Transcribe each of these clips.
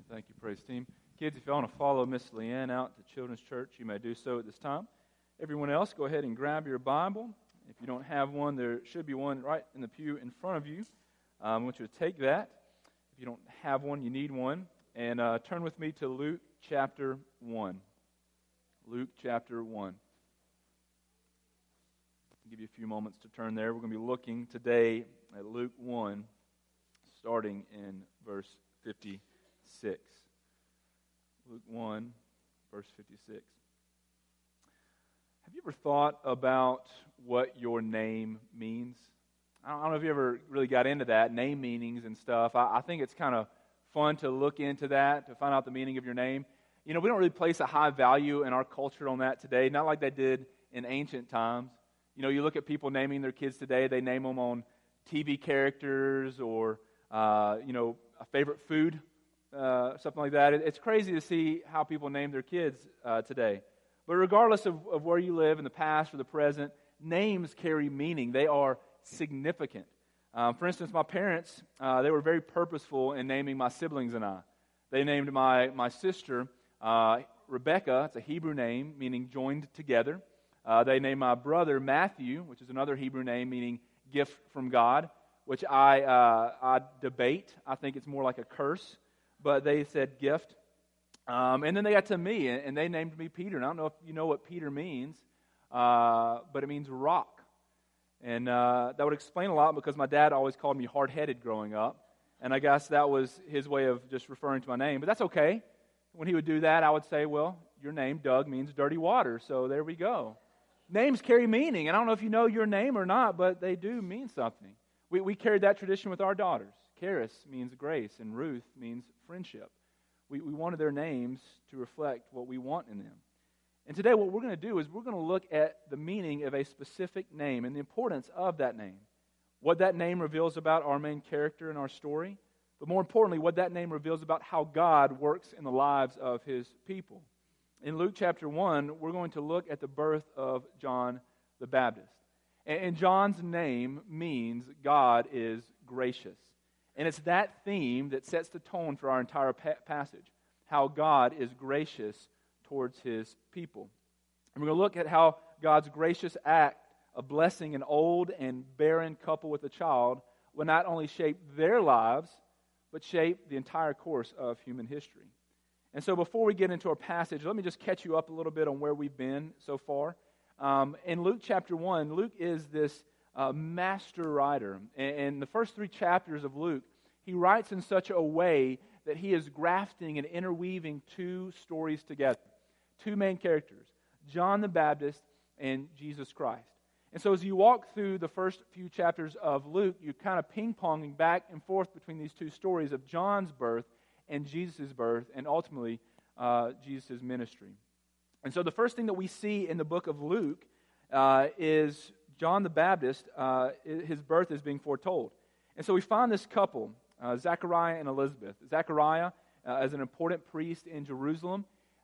Thank you, praise team. Kids, if you want to follow Miss Leanne out to Children's Church, you may do so at this time. Everyone else, go ahead and grab your Bible. If you don't have one, there should be one right in the pew in front of you. I want you to take that. If you don't have one, you need one. And turn with me to Luke chapter 1. Luke chapter 1. I'll give you a few moments to turn there. We're going to be looking today at Luke 1, starting in verse 56. Luke 1, verse 56. Have you ever thought about what your name means? I don't know if you ever really got into that, name meanings and stuff. I think it's kind of fun to look into that, to find out the meaning of your name. You know, we don't really place a high value in our culture on that today, not like they did in ancient times. You know, you look at people naming their kids today, they name them on TV characters or, a favorite food, something like that. It's crazy to see how people name their kids today. But regardless of where you live in the past or the present, names carry meaning. They are significant. For instance, my parents, they were very purposeful in naming my siblings and I. They named my sister Rebecca. It's a Hebrew name meaning joined together. They named my brother Matthew, which is another Hebrew name meaning gift from God, which I debate. I think it's more like a curse, but they said gift. And then they got to me, and they named me Peter. And I don't know if you know what Peter means, but it means rock. And that would explain a lot because my dad always called me hard-headed growing up. And I guess that was his way of just referring to my name. But that's okay. When he would do that, I would say, well, your name, Doug, means dirty water. So there we go. Names carry meaning. And I don't know if you know your name or not, but they do mean something. We carried that tradition with our daughters. Karis means grace, and Ruth means friendship. We wanted their names to reflect what we want in them. And today what we're going to do is we're going to look at the meaning of a specific name and the importance of that name. What that name reveals about our main character in our story, but more importantly, what that name reveals about how God works in the lives of His people. In Luke chapter 1, we're going to look at the birth of John the Baptist. And John's name means God is gracious. And it's that theme that sets the tone for our entire passage, how God is gracious towards His people. And we're going to look at how God's gracious act of blessing an old and barren couple with a child will not only shape their lives, but shape the entire course of human history. And so before we get into our passage, let me just catch you up a little bit on where we've been so far. In Luke chapter 1, Luke is this master writer. And the first 3 chapters of Luke, he writes in such a way that he is grafting and interweaving 2 stories together. 2 main characters, John the Baptist and Jesus Christ. And so as you walk through the first few chapters of Luke, you're kind of ping-ponging back and forth between these 2 stories of John's birth and Jesus' birth, and ultimately Jesus' ministry. And so the first thing that we see in the book of Luke is John the Baptist, his birth is being foretold. And so we find this couple, Zechariah and Elizabeth. Zechariah is an important priest in Jerusalem.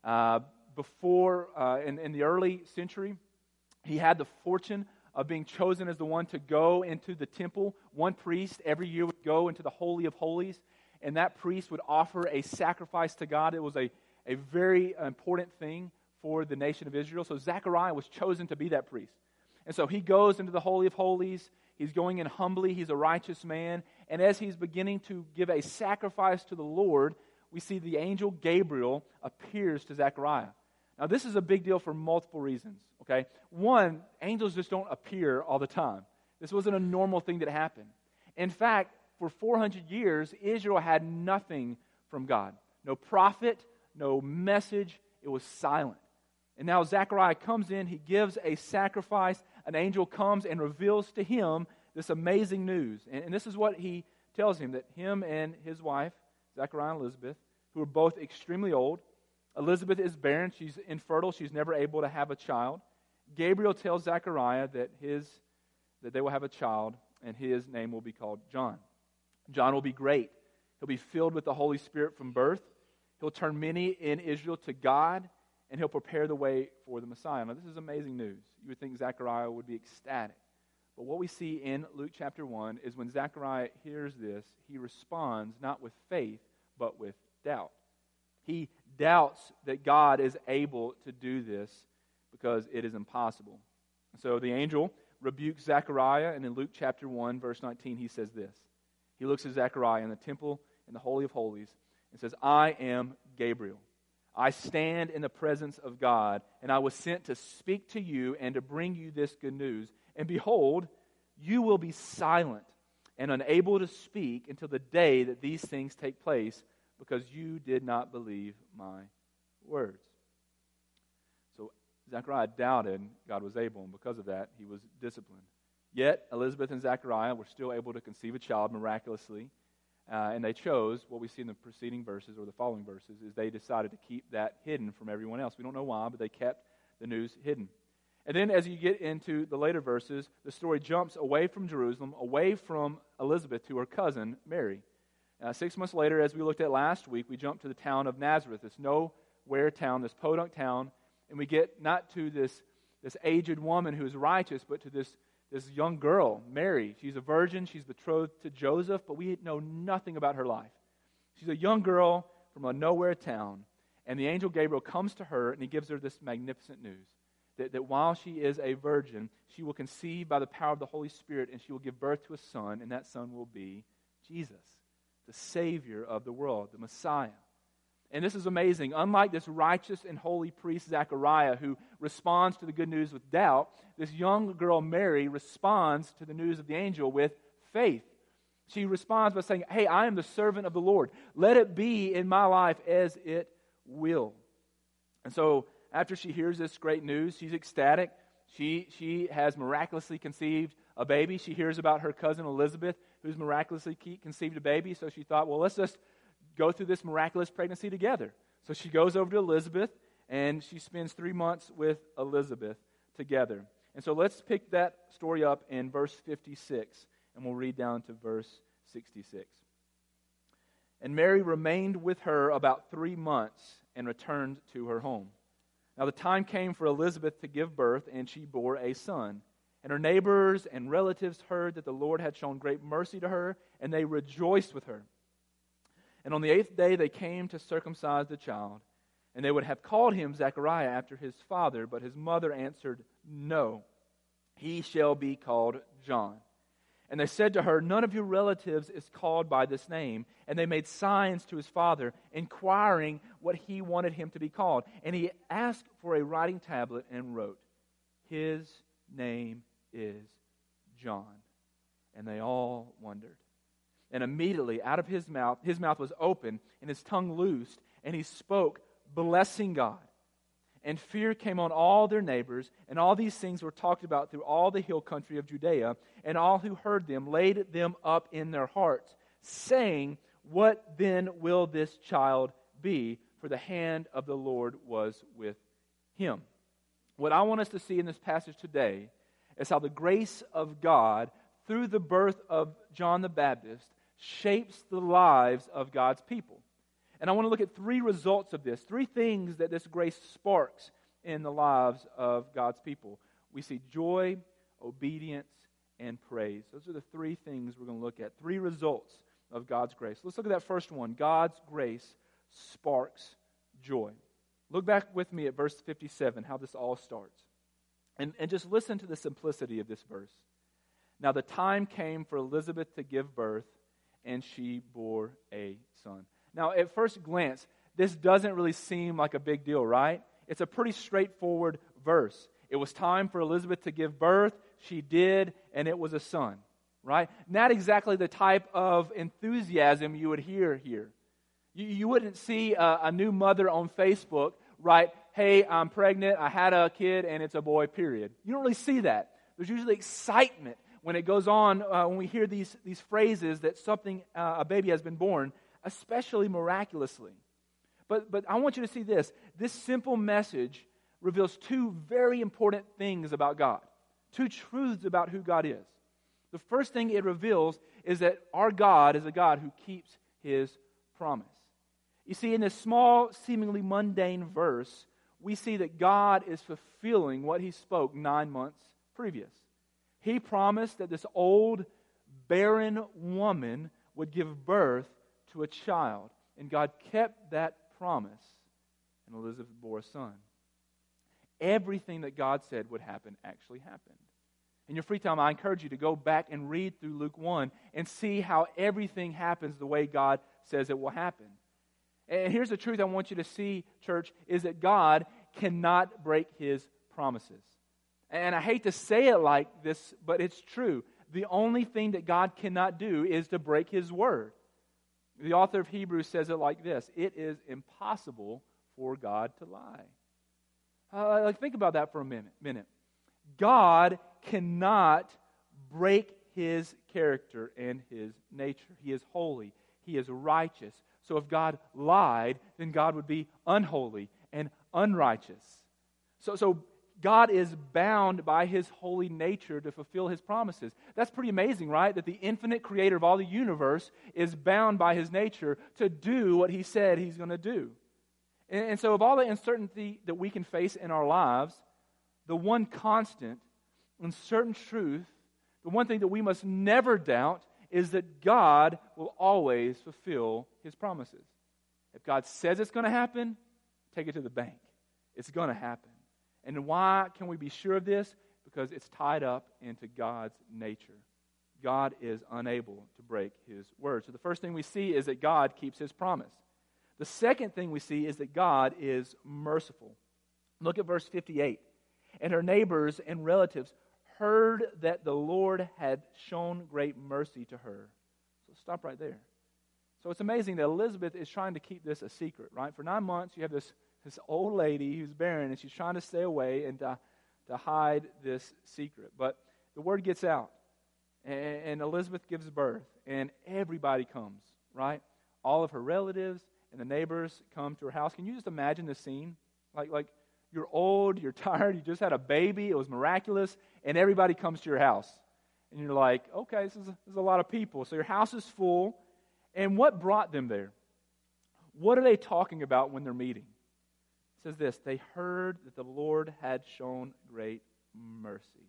Before, in the early century, he had the fortune of being chosen as the one to go into the temple. One priest every year would go into the Holy of Holies, and that priest would offer a sacrifice to God. It was a very important thing for the nation of Israel. So Zechariah was chosen to be that priest. And so he goes into the Holy of Holies. He's going in humbly. He's a righteous man. And as he's beginning to give a sacrifice to the Lord, we see the angel Gabriel appears to Zechariah. Now, this is a big deal for multiple reasons, okay? One, angels just don't appear all the time. This wasn't a normal thing that happened. In fact, for 400 years, Israel had nothing from God. No prophet, no message. It was silent. And now Zechariah comes in, he gives a sacrifice, an angel comes and reveals to him this amazing news. And this is what he tells him, that him and his wife, Zechariah and Elizabeth, who are both extremely old, Elizabeth is barren, she's infertile, she's never able to have a child. Gabriel tells Zechariah that they will have a child, and his name will be called John. John will be great. He'll be filled with the Holy Spirit from birth. He'll turn many in Israel to God, and he'll prepare the way for the Messiah. Now, this is amazing news. You would think Zechariah would be ecstatic. But what we see in Luke chapter 1 is when Zechariah hears this, he responds not with faith, but with doubt. He doubts that God is able to do this because it is impossible. So the angel rebukes Zechariah, and in Luke chapter 1, verse 19, he says this. He looks at Zechariah in the temple in the Holy of Holies and says, I am Gabriel. I stand in the presence of God, and I was sent to speak to you and to bring you this good news. And behold, you will be silent and unable to speak until the day that these things take place, because you did not believe my words. So Zechariah doubted God was able, and because of that, he was disciplined. Yet Elizabeth and Zechariah were still able to conceive a child miraculously, and they chose, what we see in the preceding verses or the following verses, is they decided to keep that hidden from everyone else. We don't know why, but they kept the news hidden. And then as you get into the later verses, the story jumps away from Jerusalem, away from Elizabeth to her cousin, Mary. 6 months later, as we looked at last week, we jump to the town of Nazareth, this nowhere town, this podunk town, and we get not to this aged woman who is righteous, but to this young girl, Mary. She's a virgin, she's betrothed to Joseph, but we know nothing about her life. She's a young girl from a nowhere town, and the angel Gabriel comes to her, and he gives her this magnificent news, that while she is a virgin, she will conceive by the power of the Holy Spirit, and she will give birth to a son, and that son will be Jesus, the Savior of the world, the Messiah. And this is amazing. Unlike this righteous and holy priest Zechariah, who responds to the good news with doubt, this young girl Mary responds to the news of the angel with faith. She responds by saying, hey, I am the servant of the Lord. Let it be in my life as it will. And so after she hears this great news, she's ecstatic. She has miraculously conceived a baby. She hears about her cousin Elizabeth, who's miraculously conceived a baby. So she thought, well, let's just go through this miraculous pregnancy together. So she goes over to Elizabeth, and she spends 3 months with Elizabeth together. And so let's pick that story up in verse 56, and we'll read down to verse 66. And Mary remained with her about 3 months and returned to her home. Now the time came for Elizabeth to give birth, and she bore a son. And her neighbors and relatives heard that the Lord had shown great mercy to her, and they rejoiced with her. And on the 8th day they came to circumcise the child. And they would have called him Zechariah after his father, but his mother answered, no, he shall be called John. And they said to her, none of your relatives is called by this name. And they made signs to his father, inquiring what he wanted him to be called. And he asked for a writing tablet and wrote, his name is John. And they all wondered. And immediately out of his mouth was open, and his tongue loosed, and he spoke, blessing God. And fear came on all their neighbors, and all these things were talked about through all the hill country of Judea. And all who heard them laid them up in their hearts, saying, what then will this child be? For the hand of the Lord was with him. What I want us to see in this passage today is how the grace of God, through the birth of John the Baptist, shapes the lives of God's people. And I want to look at 3 results of this, 3 things that this grace sparks in the lives of God's people. We see joy, obedience, and praise. Those are the 3 things we're going to look at, 3 results of God's grace. Let's look at that first one. God's grace sparks joy. Look back with me at verse 57, how this all starts. And just listen to the simplicity of this verse. Now the time came for Elizabeth to give birth, and she bore a son. Now, at first glance, this doesn't really seem like a big deal, right? It's a pretty straightforward verse. It was time for Elizabeth to give birth. She did, and it was a son, right? Not exactly the type of enthusiasm you would hear here. You wouldn't see a new mother on Facebook write, hey, I'm pregnant, I had a kid, and it's a boy, period. You don't really see that. There's usually excitement when it goes on, when we hear these phrases that a baby has been born, especially miraculously. But I want you to see this. This simple message reveals 2 very important things about God. 2 truths about who God is. The first thing it reveals is that our God is a God who keeps His promise. You see, in this small, seemingly mundane verse, we see that God is fulfilling what He spoke 9 months previous. He promised that this old, barren woman would give birth to a child. And God kept that promise, and Elizabeth bore a son. Everything that God said would happen actually happened. In your free time, I encourage you to go back and read through Luke 1 and see how everything happens the way God says it will happen. And here's the truth I want you to see, church, is that God cannot break His promises. And I hate to say it like this, but it's true. The only thing that God cannot do is to break His word. The author of Hebrews says it like this: it is impossible for God to lie. Think about that for a minute. God cannot break His character and His nature. He is holy. He is righteous. So if God lied, then God would be unholy and unrighteous. So God is bound by His holy nature to fulfill His promises. That's pretty amazing, right? That the infinite creator of all the universe is bound by His nature to do what He said He's going to do. And so of all the uncertainty that we can face in our lives, the one constant and certain truth, the one thing that we must never doubt, is that God will always fulfill His promises. If God says it's going to happen, take it to the bank. It's going to happen. And why can we be sure of this? Because it's tied up into God's nature. God is unable to break His word. So the first thing we see is that God keeps His promise. The second thing we see is that God is merciful. Look at verse 58. And her neighbors and relatives heard that the Lord had shown great mercy to her. So stop right there. So it's amazing that Elizabeth is trying to keep this a secret, right? For 9 months, you have this old lady who's barren, and she's trying to stay away and to hide this secret. But the word gets out, and Elizabeth gives birth, and everybody comes, right? All of her relatives and the neighbors come to her house. Can you just imagine the scene? Like you're old, you're tired, you just had a baby, it was miraculous, and everybody comes to your house. And you're like, okay, this is a lot of people. So your house is full, and what brought them there? What are they talking about when they're meeting? It says this: they heard that the Lord had shown great mercy.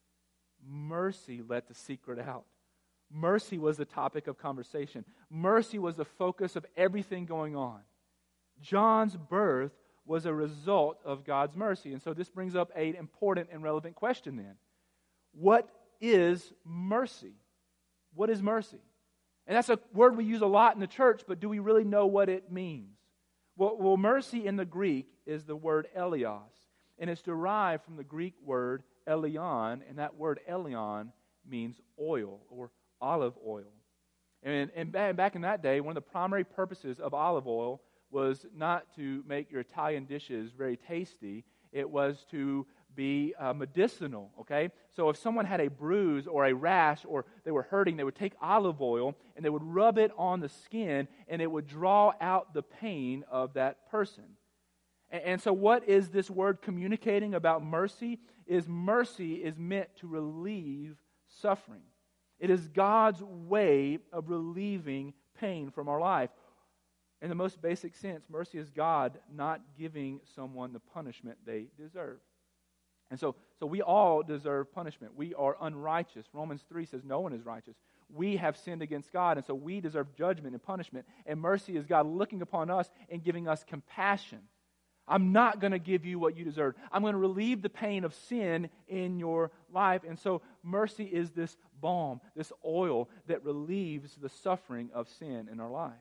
Mercy let the secret out. Mercy was the topic of conversation. Mercy was the focus of everything going on. John's birth was a result of God's mercy. And so this brings up an important and relevant question then. What is mercy? What is mercy? And that's a word we use a lot in the church, but do we really know what it means? Well, mercy in the Greek is the word elios, and it's derived from the Greek word elion, and that word elion means oil or olive oil. And back in that day, one of the primary purposes of olive oil was not to make your Italian dishes very tasty. It was to be medicinal, okay? So if someone had a bruise or a rash or they were hurting, they would take olive oil and they would rub it on the skin, and it would draw out the pain of that person. And so what is this word communicating about mercy? Mercy is meant to relieve suffering. It is God's way of relieving pain from our life. In the most basic sense, mercy is God not giving someone the punishment they deserve. And so we all deserve punishment. We are unrighteous. Romans 3 says no one is righteous. We have sinned against God, and so we deserve judgment and punishment. And mercy is God looking upon us and giving us compassion. I'm not going to give you what you deserve. I'm going to relieve the pain of sin in your life. And so mercy is this balm, this oil that relieves the suffering of sin in our life.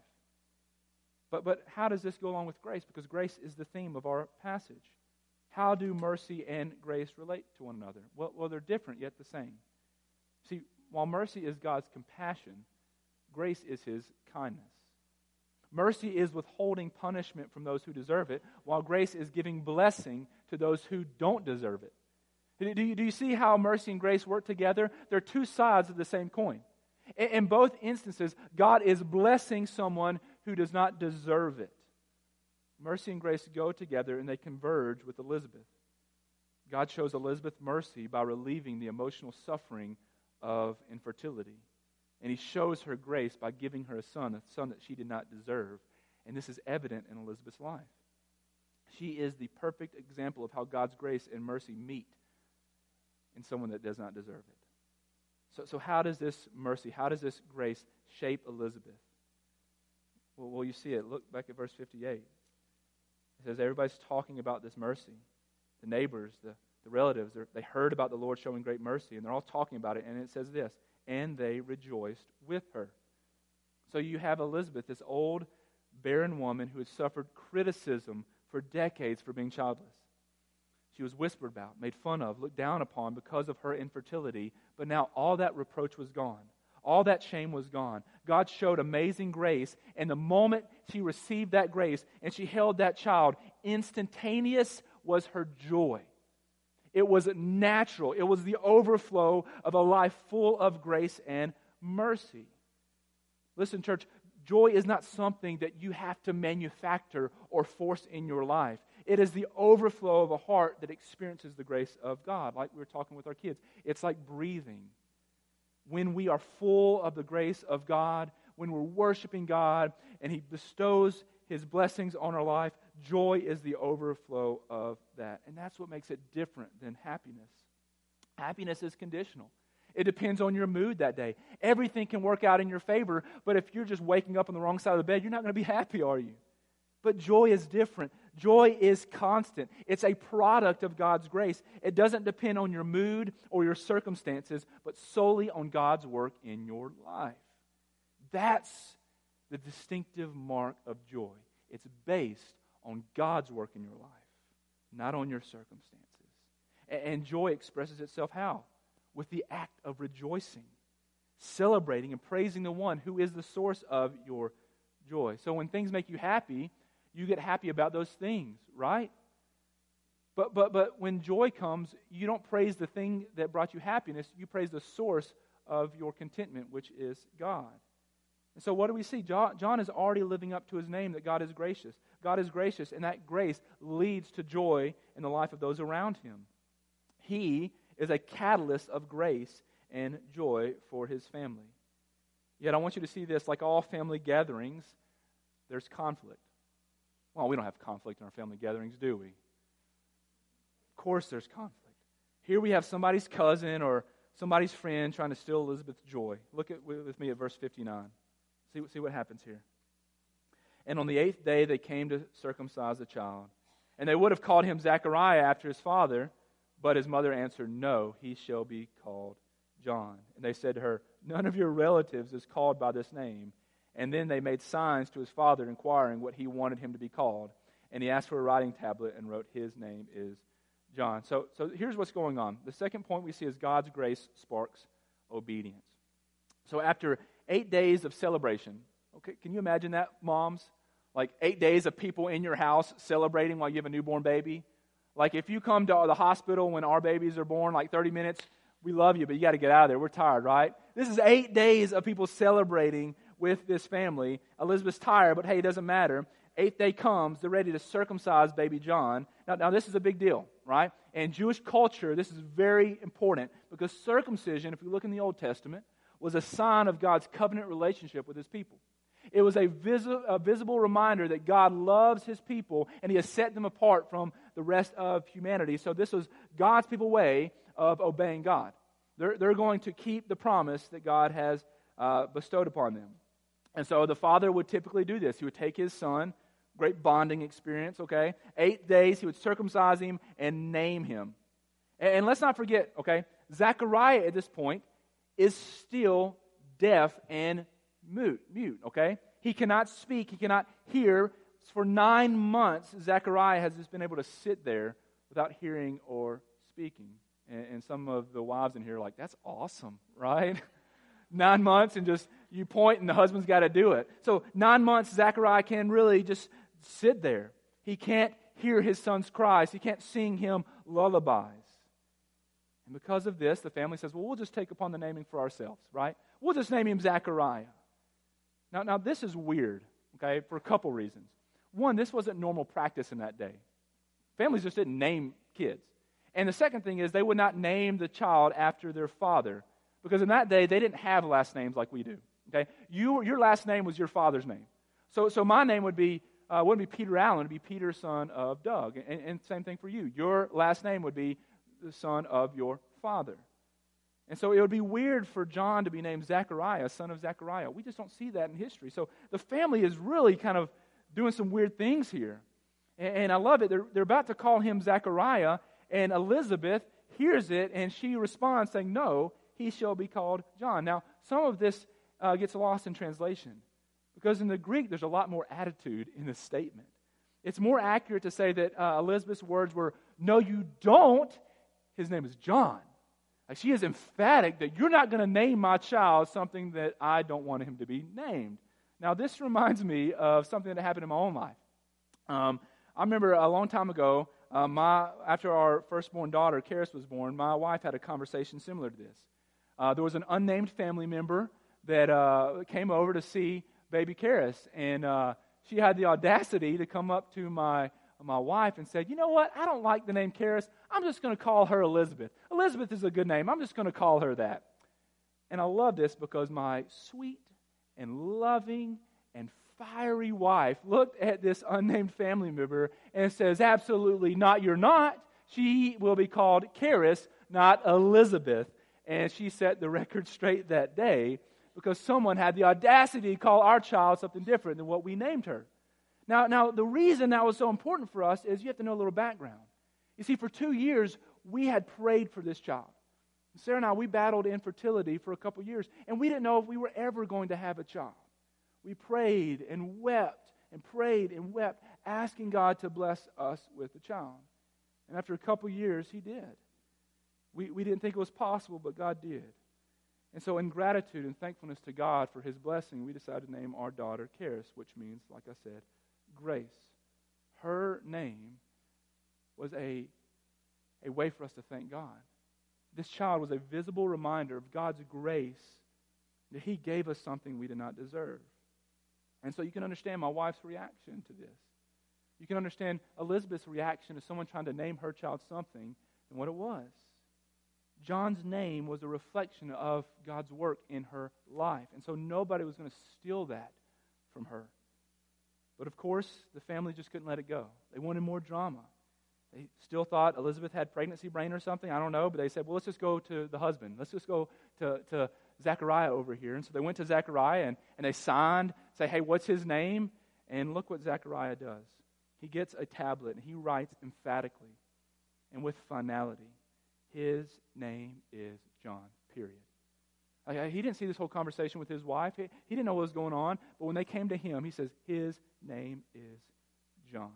But how does this go along with grace? Because grace is the theme of our passage. How do mercy and grace relate to one another? Well, they're different yet the same. See, while mercy is God's compassion, grace is His kindness. Mercy is withholding punishment from those who deserve it, while grace is giving blessing to those who don't deserve it. Do you see how mercy and grace work together? They're two sides of the same coin. In both instances, God is blessing someone who does not deserve it. Mercy and grace go together and they converge with Elizabeth. God shows Elizabeth mercy by relieving the emotional suffering of infertility. And He shows her grace by giving her a son that she did not deserve. And this is evident in Elizabeth's life. She is the perfect example of how God's grace and mercy meet in someone that does not deserve it. So how does this mercy, how does this grace shape Elizabeth? Well, you see it. Look back at verse 58. It says everybody's talking about this mercy. The neighbors, the relatives, they heard about the Lord showing great mercy, and they're all talking about it. And it says this, and they rejoiced with her. So you have Elizabeth, this old, barren woman who had suffered criticism for decades for being childless. She was whispered about, made fun of, looked down upon because of her infertility. But now all that reproach was gone. All that shame was gone. God showed amazing grace, and the moment she received that grace and she held that child, instantaneous was her joy. It was natural. It was the overflow of a life full of grace and mercy. Listen, church, joy is not something that you have to manufacture or force in your life. It is the overflow of a heart that experiences the grace of God, like we were talking with our kids. It's like breathing. When we are full of the grace of God, when we're worshiping God, and He bestows His blessings on our life, joy is the overflow of that. And that's what makes it different than happiness. Happiness is conditional. It depends on your mood that day. Everything can work out in your favor, but if you're just waking up on the wrong side of the bed, you're not going to be happy, are you? But joy is different. Joy is constant. It's a product of God's grace. It doesn't depend on your mood or your circumstances, but solely on God's work in your life. That's the distinctive mark of joy. It's based on God's work in your life, not on your circumstances. And joy expresses itself how? With the act of rejoicing, celebrating and praising the one who is the source of your joy. So when things make you happy, you get happy about those things, right? But when joy comes, you don't praise the thing that brought you happiness. You praise the source of your contentment, which is God. And so what do we see? John is already living up to his name that God is gracious. God is gracious, and that grace leads to joy in the life of those around him. He is a catalyst of grace and joy for his family. Yet I want you to see this, like all family gatherings, there's conflict. Well, we don't have conflict in our family gatherings, do we? Of course there's conflict. Here we have somebody's cousin or somebody's friend trying to steal Elizabeth's joy. Look with me at verse 59. See what happens here. And on the 8th day they came to circumcise the child. And they would have called him Zechariah after his father, but his mother answered, "No, he shall be called John." And they said to her, "None of your relatives is called by this name." And then they made signs to his father, inquiring what he wanted him to be called. And he asked for a writing tablet and wrote, "His name is John." So here's what's going on. The second point we see is God's grace sparks obedience. So after 8 days of celebration, okay, can you imagine that, moms? Like 8 days of people in your house celebrating while you have a newborn baby. Like if you come to the hospital when our babies are born, like 30 minutes, we love you, but you got to get out of there. We're tired, right? This is 8 days of people celebrating with this family. Elizabeth's tired, but hey, it doesn't matter. 8th day comes, they're ready to circumcise baby John. Now this is a big deal, right? In Jewish culture, this is very important because circumcision, if you look in the Old Testament, was a sign of God's covenant relationship with his people. It was a visible reminder that God loves his people and he has set them apart from the rest of humanity. So this was God's people way of obeying God. They're going to keep the promise that God has bestowed upon them. And so the father would typically do this. He would take his son, great bonding experience, okay? 8 days, he would circumcise him and name him. And let's not forget, okay, Zechariah at this point is still deaf and mute, okay? He cannot speak, he cannot hear. For 9 months, Zechariah has just been able to sit there without hearing or speaking. And some of the wives in here are like, that's awesome, right? 9 months and just you point and the husband's got to do it. So 9 months, Zechariah can really just sit there. He can't hear his son's cries. He can't sing him lullabies. And because of this, the family says, well, we'll just take upon the naming for ourselves, right? We'll just name him Zechariah. Now this is weird, okay, for a couple reasons. One, this wasn't normal practice in that day. Families just didn't name kids. And the second thing is they would not name the child after their father. Because in that day, they didn't have last names like we do. Okay, your last name was your father's name. So my name wouldn't be Peter Allen. It'd be Peter, son of Doug. And same thing for you. Your last name would be the son of your father. And so it would be weird for John to be named Zechariah, son of Zechariah. We just don't see that in history. So the family is really kind of doing some weird things here. And I love it. They're about to call him Zechariah, and Elizabeth hears it, and she responds saying, no, he shall be called John. Now, some of this gets lost in translation, because in the Greek, there's a lot more attitude in this statement. It's more accurate to say that Elizabeth's words were, no, you don't. His name is John. Like, she is emphatic that you're not going to name my child something that I don't want him to be named. Now, this reminds me of something that happened in my own life. I remember a long time ago, after our firstborn daughter, Karis, was born, my wife had a conversation similar to this. There was an unnamed family member that came over to see baby Karis, and she had the audacity to come up to my wife and said, you know what, I don't like the name Karis. I'm just going to call her Elizabeth. Elizabeth is a good name. I'm just going to call her that. And I love this because my sweet and loving and fiery wife looked at this unnamed family member and says, absolutely not, you're not. She will be called Karis, not Elizabeth. And she set the record straight that day because someone had the audacity to call our child something different than what we named her. Now, the reason that was so important for us is you have to know a little background. You see, for 2 years, we had prayed for this child. Sarah and I, we battled infertility for a couple years, and we didn't know if we were ever going to have a child. We prayed and wept and prayed and wept, asking God to bless us with a child. And after a couple years, He did. We didn't think it was possible, but God did. And so in gratitude and thankfulness to God for His blessing, we decided to name our daughter Karis, which means, like I said, grace. Her name was a way for us to thank God. This child was a visible reminder of God's grace, that He gave us something we did not deserve. And so you can understand my wife's reaction to this. You can understand Elizabeth's reaction to someone trying to name her child something and what it was. John's name was a reflection of God's work in her life. And so nobody was going to steal that from her. But of course, the family just couldn't let it go. They wanted more drama. They still thought Elizabeth had pregnancy brain or something. I don't know. But they said, well, let's just go to the husband. Let's just go to Zechariah over here. And so they went to Zechariah and they signed, say, hey, what's his name? And look what Zechariah does. He gets a tablet and he writes emphatically and with finality, his name is John, period. Like, he didn't see this whole conversation with his wife. He didn't know what was going on. But when they came to him, he says, his name is John.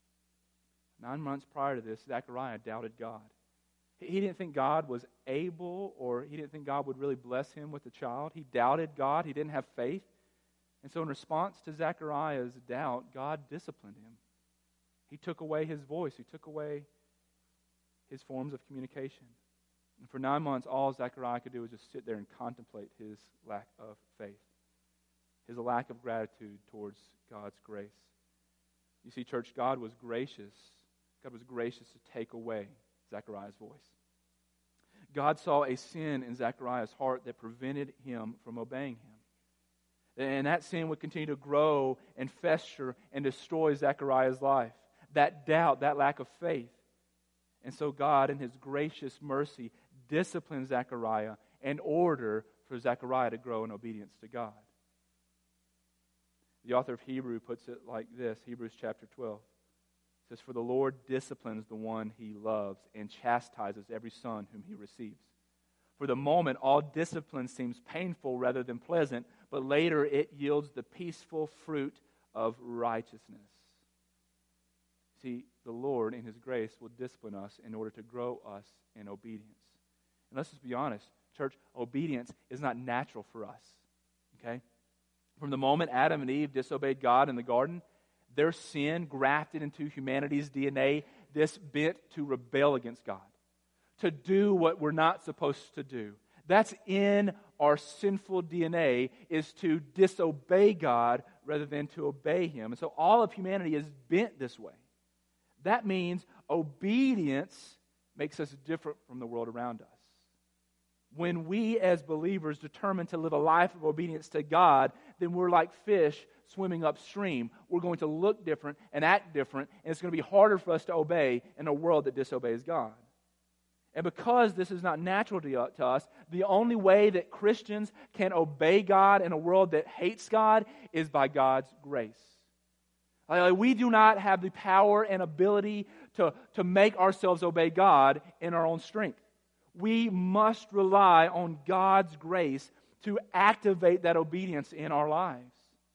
9 months prior to this, Zechariah doubted God. He didn't think God was able, or he didn't think God would really bless him with a child. He doubted God. He didn't have faith. And so in response to Zechariah's doubt, God disciplined him. He took away his voice. He took away his forms of communication. And for 9 months, all Zechariah could do was just sit there and contemplate his lack of faith, his lack of gratitude towards God's grace. You see, church, God was gracious. God was gracious to take away Zechariah's voice. God saw a sin in Zechariah's heart that prevented him from obeying him. And that sin would continue to grow and fester and destroy Zechariah's life. That doubt, that lack of faith. And so God, in His gracious mercy, disciplined Zechariah in order for Zechariah to grow in obedience to God. The author of Hebrews puts it like this, Hebrews chapter 12. It says, for the Lord disciplines the one He loves and chastises every son whom He receives. For the moment, all discipline seems painful rather than pleasant, but later it yields the peaceful fruit of righteousness. See, the Lord, in His grace, will discipline us in order to grow us in obedience. And let's just be honest, church, obedience is not natural for us, okay? From the moment Adam and Eve disobeyed God in the garden, their sin grafted into humanity's DNA this bent to rebel against God, to do what we're not supposed to do. That's in our sinful DNA, is to disobey God rather than to obey Him. And so all of humanity is bent this way. That means obedience makes us different from the world around us. When we as believers determine to live a life of obedience to God, then we're like fish swimming upstream. We're going to look different and act different, and it's going to be harder for us to obey in a world that disobeys God. And because this is not natural to us, the only way that Christians can obey God in a world that hates God is by God's grace. Like, we do not have the power and ability to make ourselves obey God in our own strength. We must rely on God's grace to activate that obedience in our lives.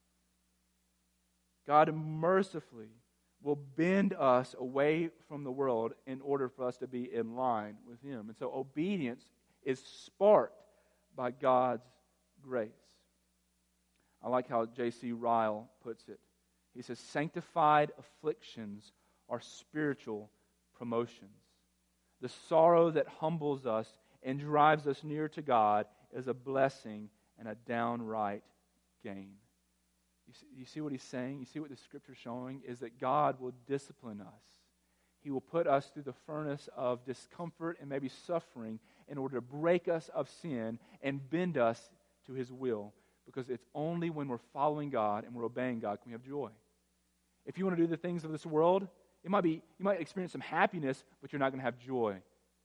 God mercifully will bend us away from the world in order for us to be in line with Him. And so obedience is sparked by God's grace. I like how J.C. Ryle puts it. He says, sanctified afflictions are spiritual promotions. The sorrow that humbles us and drives us near to God is a blessing and a downright gain. You see what he's saying? You see what the Scripture is showing? Is that God will discipline us. He will put us through the furnace of discomfort and maybe suffering in order to break us of sin and bend us to His will. Because it's only when we're following God and we're obeying God can we have joy. If you want to do the things of this world, you might experience some happiness, but you're not going to have joy.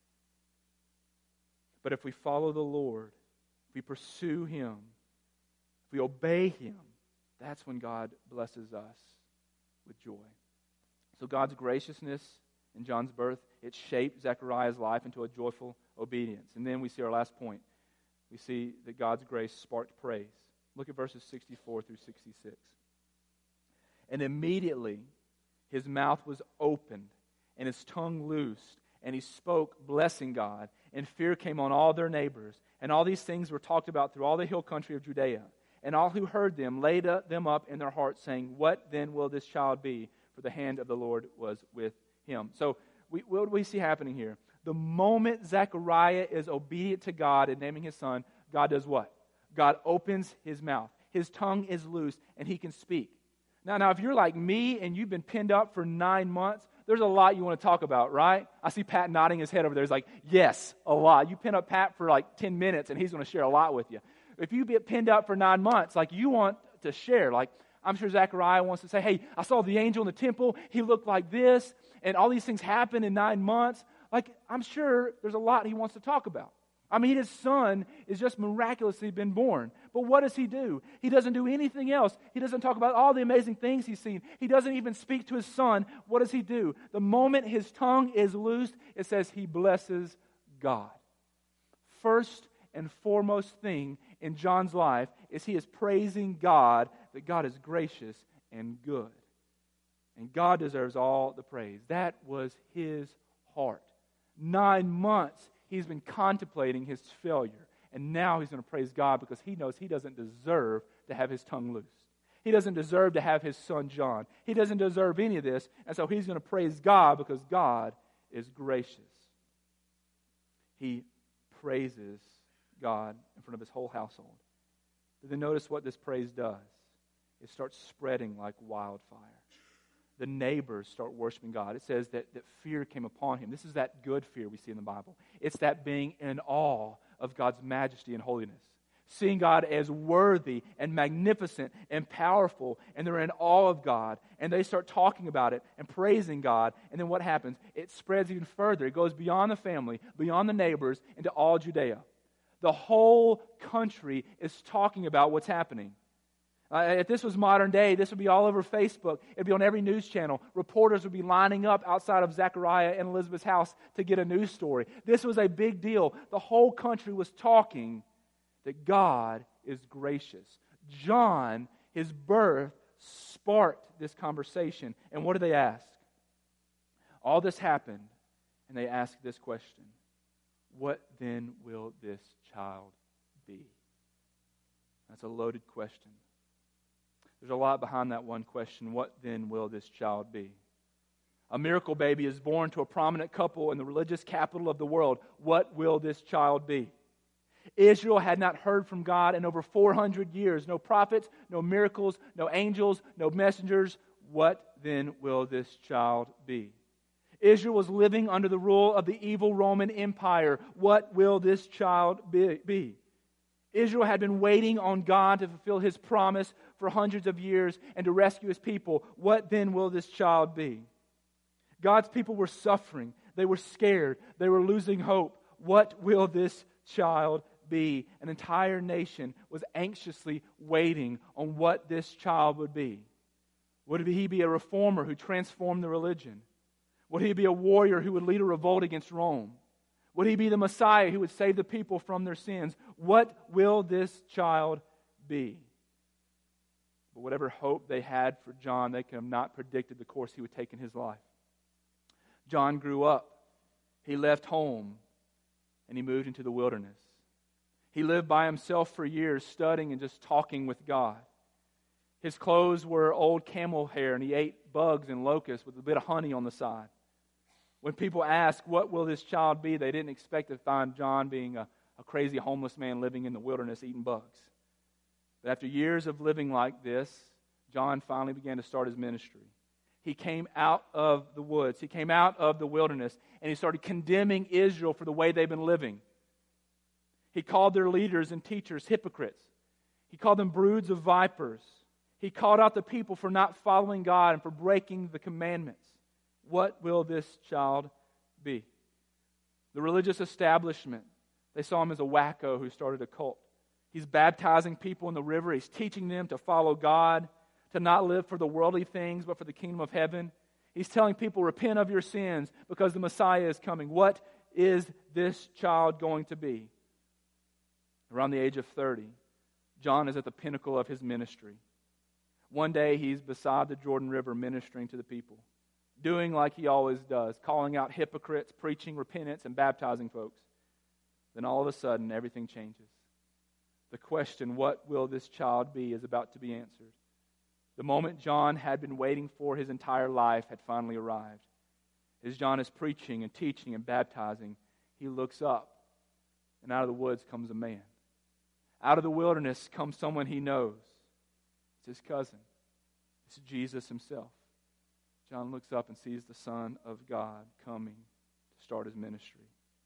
But if we follow the Lord, if we pursue Him, if we obey Him, that's when God blesses us with joy. So God's graciousness in John's birth, it shaped Zechariah's life into a joyful obedience. And then we see our last point. We see that God's grace sparked praise. Look at verses 64 through 66. And immediately his mouth was opened and his tongue loosed, and he spoke, blessing God. And fear came on all their neighbors. And all these things were talked about through all the hill country of Judea. And all who heard them laid them up in their hearts, saying, what then will this child be? For the hand of the Lord was with him. So what do we see happening here? The moment Zechariah is obedient to God in naming his son, God does what? God opens his mouth. His tongue is loose, and he can speak. Now, if you're like me and you've been pinned up for 9 months, there's a lot you want to talk about, right? I see Pat nodding his head over there. He's like, yes, a lot. You pin up Pat for like 10 minutes, and he's going to share a lot with you. If you get pinned up for 9 months, like you want to share, like I'm sure Zechariah wants to say, hey, I saw the angel in the temple. He looked like this, and all these things happened in 9 months. Like I'm sure there's a lot he wants to talk about. I mean, his son is just miraculously been born. But what does he do? He doesn't do anything else. He doesn't talk about all the amazing things he's seen. He doesn't even speak to his son. What does he do? The moment his tongue is loosed, it says he blesses God. First and foremost thing in John's life is he is praising God, that God is gracious and good. And God deserves all the praise. That was his heart. 9 months he's been contemplating his failure. And now he's going to praise God because he knows he doesn't deserve to have his tongue loosed. He doesn't deserve to have his son John. He doesn't deserve any of this. And so he's going to praise God because God is gracious. He praises God in front of his whole household. But then notice what this praise does. It starts spreading like wildfire. The neighbors start worshiping God. It says that fear came upon him. This is that good fear we see in the Bible. It's that being in awe of God's majesty and holiness. Seeing God as worthy and magnificent and powerful, and they're in awe of God, and they start talking about it and praising God, and then what happens? It spreads even further. It goes beyond the family, beyond the neighbors, into all Judea. The whole country is talking about what's happening. If this was modern day, this would be all over Facebook. It would be on every news channel. Reporters would be lining up outside of Zechariah and Elizabeth's house to get a news story. This was a big deal. The whole country was talking that God is gracious. John, his birth, sparked this conversation. And what do they ask? All this happened, and they ask this question: what then will this child be? That's a loaded question. There's a lot behind that one question. What then will this child be? A miracle baby is born to a prominent couple in the religious capital of the world. What will this child be? Israel had not heard from God in over 400 years. No prophets, no miracles, no angels, no messengers. What then will this child be? Israel was living under the rule of the evil Roman Empire. What will this child be? Israel had been waiting on God to fulfill His promise for hundreds of years and to rescue His people. What then will this child be? God's people were suffering. They were scared. They were losing hope. What will this child be? An entire nation was anxiously waiting on what this child would be. Would he be a reformer who transformed the religion? Would he be a warrior who would lead a revolt against Rome? Would he be the Messiah who would save the people from their sins? What will this child be? But whatever hope they had for John, they could have not predicted the course he would take in his life. John grew up. He left home, and he moved into the wilderness. He lived by himself for years, studying and just talking with God. His clothes were old camel hair, and he ate bugs and locusts with a bit of honey on the side. When people asked, what will this child be, they didn't expect to find John being a crazy homeless man living in the wilderness eating bugs. But after years of living like this, John finally began to start his ministry. He came out of the woods. He came out of the wilderness, and he started condemning Israel for the way they've been living. He called their leaders and teachers hypocrites. He called them broods of vipers. He called out the people for not following God and for breaking the commandments. What will this child be? The religious establishment, they saw him as a wacko who started a cult. He's baptizing people in the river. He's teaching them to follow God, to not live for the worldly things, but for the kingdom of heaven. He's telling people, repent of your sins because the Messiah is coming. What is this child going to be? Around the age of 30, John is at the pinnacle of his ministry. One day, he's beside the Jordan River ministering to the people, doing like he always does, calling out hypocrites, preaching repentance, and baptizing folks. Then all of a sudden, everything changes. The question, what will this child be, is about to be answered. The moment John had been waiting for his entire life had finally arrived. As John is preaching and teaching and baptizing, he looks up, and out of the woods comes a man. Out of the wilderness comes someone he knows. It's his cousin. It's Jesus himself. John looks up and sees the Son of God coming to start his ministry.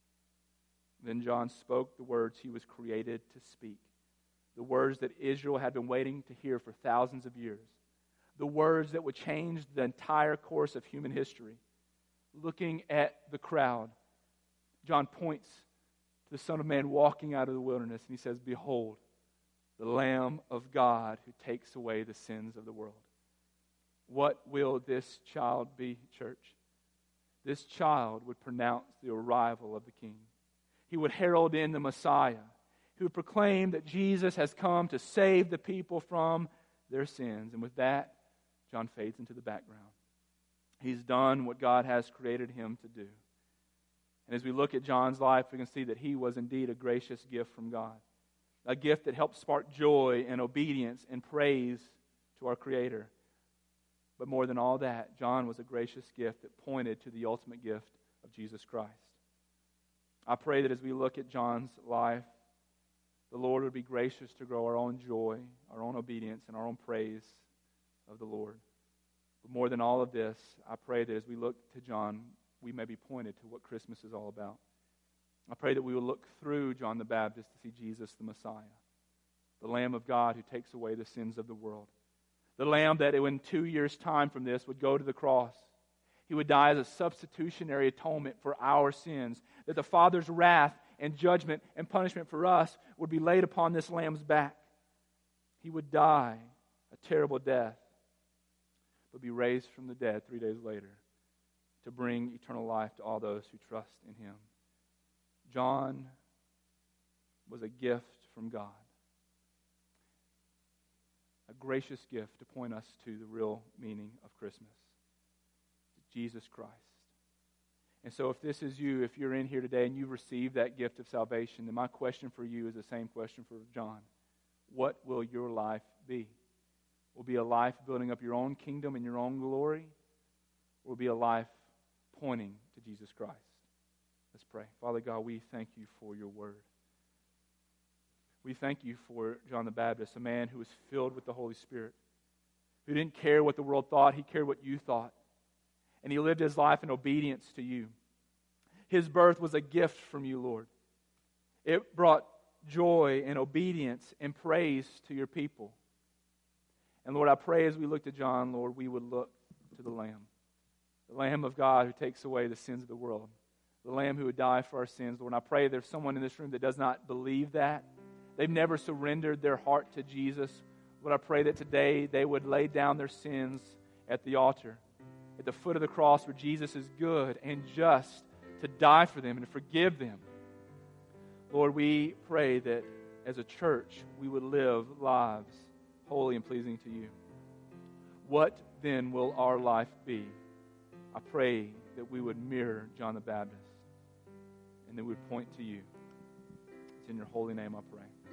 Then John spoke the words he was created to speak. The words that Israel had been waiting to hear for thousands of years. The words that would change the entire course of human history. Looking at the crowd, John points to the Son of Man walking out of the wilderness, and he says, behold, the Lamb of God who takes away the sins of the world. What will this child be, church? This child would pronounce the arrival of the King. He would herald in the Messiah. He would proclaim that Jesus has come to save the people from their sins. And with that, John fades into the background. He's done what God has created him to do. And as we look at John's life, we can see that he was indeed a gracious gift from God. A gift that helped spark joy and obedience and praise to our Creator. But more than all that, John was a gracious gift that pointed to the ultimate gift of Jesus Christ. I pray that as we look at John's life, the Lord would be gracious to grow our own joy, our own obedience, and our own praise of the Lord. But more than all of this, I pray that as we look to John, we may be pointed to what Christmas is all about. I pray that we will look through John the Baptist to see Jesus the Messiah, the Lamb of God who takes away the sins of the world. The Lamb that in 2 years' time from this would go to the cross. He would die as a substitutionary atonement for our sins, that the Father's wrath and judgment and punishment for us would be laid upon this Lamb's back. He would die a terrible death, but be raised from the dead 3 days later to bring eternal life to all those who trust in him. John was a gift from God. A gracious gift to point us to the real meaning of Christmas. Jesus Christ. And so if this is you, if you're in here today and you've received that gift of salvation, then my question for you is the same question for John. What will your life be? Will it be a life building up your own kingdom and your own glory? Or will it be a life pointing to Jesus Christ? Let's pray. Father God, we thank you for your word. We thank you for John the Baptist, a man who was filled with the Holy Spirit, who didn't care what the world thought, he cared what you thought. And he lived his life in obedience to you. His birth was a gift from you, Lord. It brought joy and obedience and praise to your people. And Lord, I pray as we look to John, Lord, we would look to the Lamb of God who takes away the sins of the world, the Lamb who would die for our sins, Lord. And I pray there's someone in this room that does not believe that. They've never surrendered their heart to Jesus. Lord, I pray that today they would lay down their sins at the altar, at the foot of the cross where Jesus is good and just to die for them and to forgive them. Lord, we pray that as a church we would live lives holy and pleasing to you. What then will our life be? I pray that we would mirror John the Baptist and that we would point to you. It's in your holy name I pray.